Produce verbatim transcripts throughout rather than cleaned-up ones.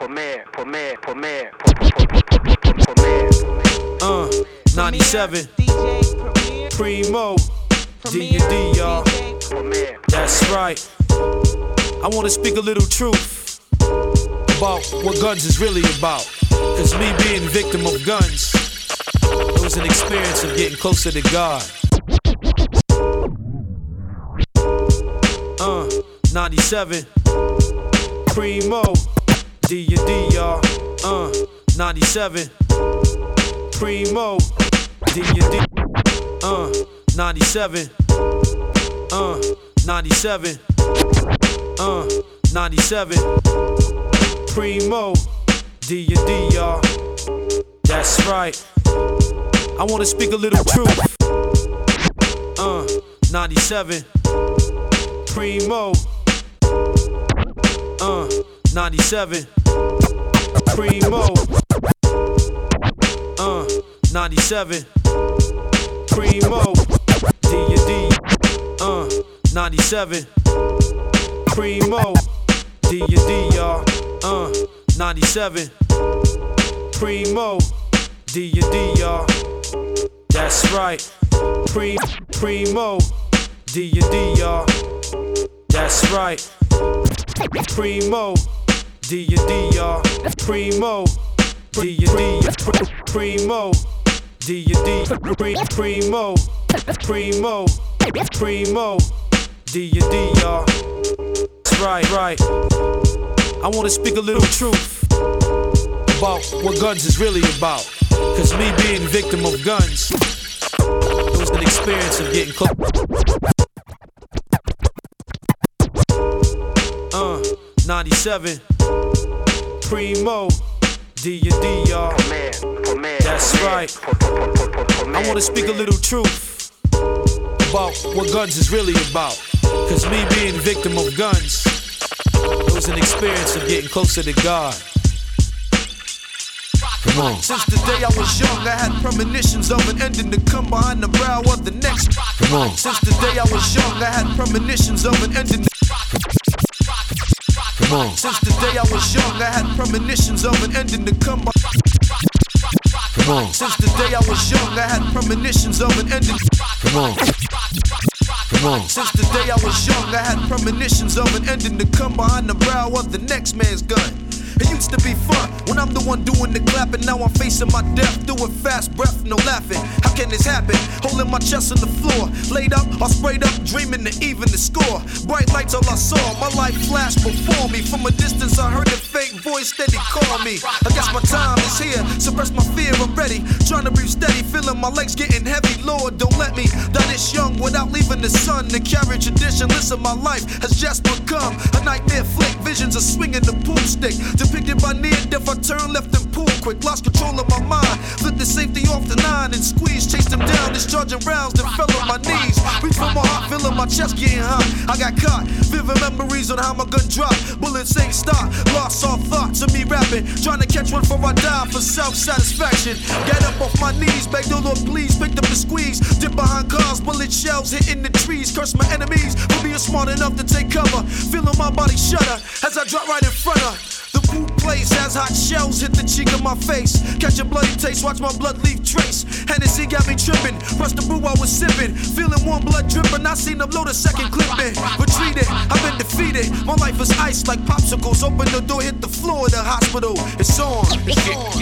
Premier, Premier, Premier, Premier. Uh, ninety-seven, Primo, D and D, y'all. That's right. I wanna speak a little truth about what guns is really about. Cause me being victim of guns, it was an experience of getting closer to God. Uh, ninety-seven, Primo, D and D, y'all. Uh, ninety-seven, Primo, D and D. Uh, ninety-seven. Uh, ninety-seven. Uh, ninety-seven. Primo, D and D, y'all. That's right. I wanna speak a little truth. Uh, ninety-seven. Primo. Uh, ninety-seven. Primo. Uh, ninety-seven. Primo. D and D. Uh, ninety-seven. Primo. D and D, y'all. Uh, ninety-seven. Primo. D and D, y'all. That's right. Pre, Primo. D and D, y'all. That's right. Primo. D and D, y'all. Primo. D and D. Primo. D and D. Primo. Primo. Primo. D and D, y'all. That's right, right. I wanna speak a little truth about what guns is really about. Cause me being victim of guns, it was an experience of getting close. Uh, ninety-seven, Primo, D and D, y'all. That's right. I wanna speak a little truth about what guns is really about. Cause me being victim of guns, it was an experience of getting closer to God. Come on. Since the day I was young, I had premonitions of an ending to come behind the brow of the next. Come on. Since the day I was young, I had premonitions of an ending. Come on. Since the day I was young, I had premonitions of an ending to come behind. Come on. Since the day I was young, I had premonitions of an ending. Come on. Come on. Since the day I was young, I had premonitions of an ending to come behind the brow of the next man's gun. It used to be fun when I'm the one doing the clapping. Now I'm facing my death, doing fast breath, no laughing. How can this happen? Holding my chest on the floor, laid up or sprayed up, dreaming to even the score. Bright lights all I saw, my life flashed before me. From a distance I heard the fake voice steady call me. I guess my time is here, suppress my fear, I'm ready. Trying to breathe steady, feeling my legs getting heavy. Lord, don't let me die this young without leaving the sun. The carry tradition, listen, my life has just become a nightmare flick. Visions of swinging the pool stick. Depicted by near death, I turned left and pulled quick. Lost control of my mind, flipped the safety off the nine and squeezed. Chased him down, discharging rounds, then fell on my knees. Reached for my heart, feeling my chest getting hot. I got caught, vivid memories on how my gun dropped. Bullets ain't stop, lost all thoughts of me rapping. Trying to catch one before I die for self-satisfaction. Got up off my knees, begged the Lord please, picked up the squeeze. Dip behind cars, bullet shells hitting the trees. Curse my enemies for being smart enough to take cover. Feeling my body shudder as I drop right in front of the boot place as hot shells hit the cheek of my face. Catch a bloody taste, watch my blood leave trace. Hennessy got me tripping, pressed the brew I was sipping. Feeling warm blood dripping, I seen them load a second clipping. Retreated, I've been defeated. My life is ice like popsicles. Open the door, hit the floor of the hospital. It's on. It's Get, on.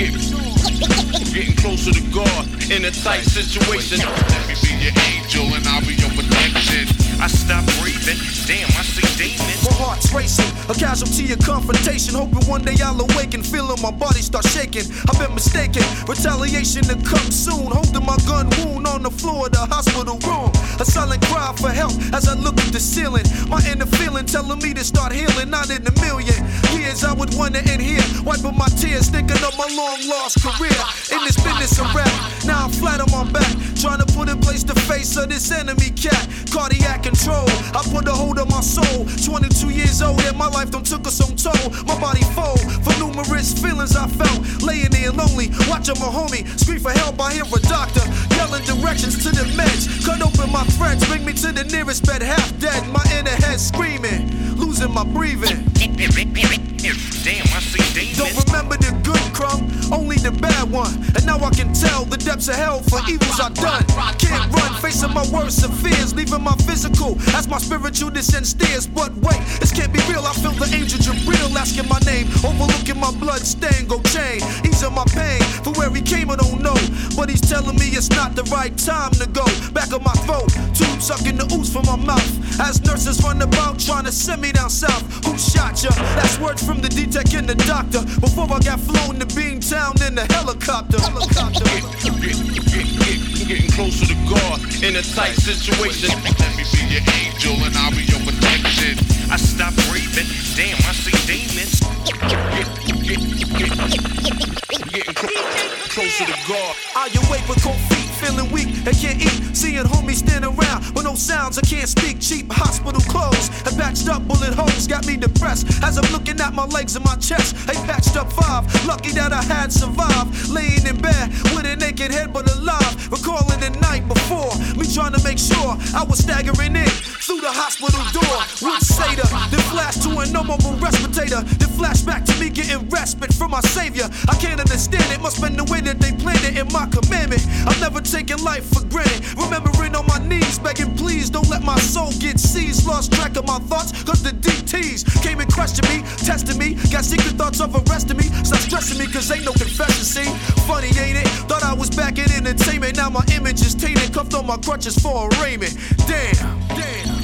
get, getting closer to God in a tight situation. Let me be your angel and I'll be your protection. I stop breathing, damn, I see demons. My heart's racing, a casualty of confrontation. Hoping one day I'll awaken, feeling my body start shaking. I've been mistaken, retaliation to come soon. Holding my gun wound on the floor of the hospital room. A silent cry for help as I look at the ceiling. My inner feeling telling me to start healing. Not in a million years I would wanna end here, wiping my tears, thinking of my long lost career. In this business of rap, now I'm flat on my back, trying to put in place the face of this enemy cat. Cardiac control, I put a hold on my soul. twenty-two years old and my life done took us some toll. My body fold for numerous feelings I felt. Laying there lonely, watching my homie scream for help. I hear a doctor yelling directions to the meds. Cut open my threads, bring me to the nearest bed, half dead. My inner head screaming, losing in my breathing. Damn, I see demons. Don't remember the good crumb, only the bad one. And now I can tell the depths of hell for evils I've done. Can't run, facing my worst of fears, leaving my physical as my spiritual descent steers. But wait, this can't be real. I feel the angel Jabril asking my name, overlooking my blood stain, go chain, easing my pain. For where he came, I don't know, but he's telling me it's not the right time to go. Back of my throat, tube sucking the ooze from my mouth. As nurses run about trying to send me down south. Who shot ya? That's words from the D-Tech and the doctor. Before I got flown to Beantown in the helicopter. helicopter. Get, get, get, get, getting closer to God in a tight situation. Let me be your angel and I'll be your protection. I stop breathing. Damn, I see demons. Get, get, get, getting clo- closer to God. I awake with cold feet, feeling weak and can't eat. Seeing homies stand around with no sounds, I can't speak. Cheap hospital clothes and patched up bullet holes got me depressed as I'm looking at my legs and my chest. They patched up five, lucky that I had survived. Laying in bed with a naked head but alive. Recalling the night before, me trying to make sure I was staggering in through the hospital door. Would say to then flash to a no mobile respirator. Then flash back to me getting respite from my savior. I can't understand it, must been the way that they planned it in my commandment. I'm never taking life for granted. Remembering on my knees, begging please don't let my soul get seized. Lost track of my thoughts, cause the D Ts came and questioned me, tested me. Got secret thoughts of arresting me. Stop stressing me, cause ain't no confession, see? Funny, ain't it? Thought I was back in entertainment. Now my image is tainted, cuffed on my crutches for arraignment. Damn, damn.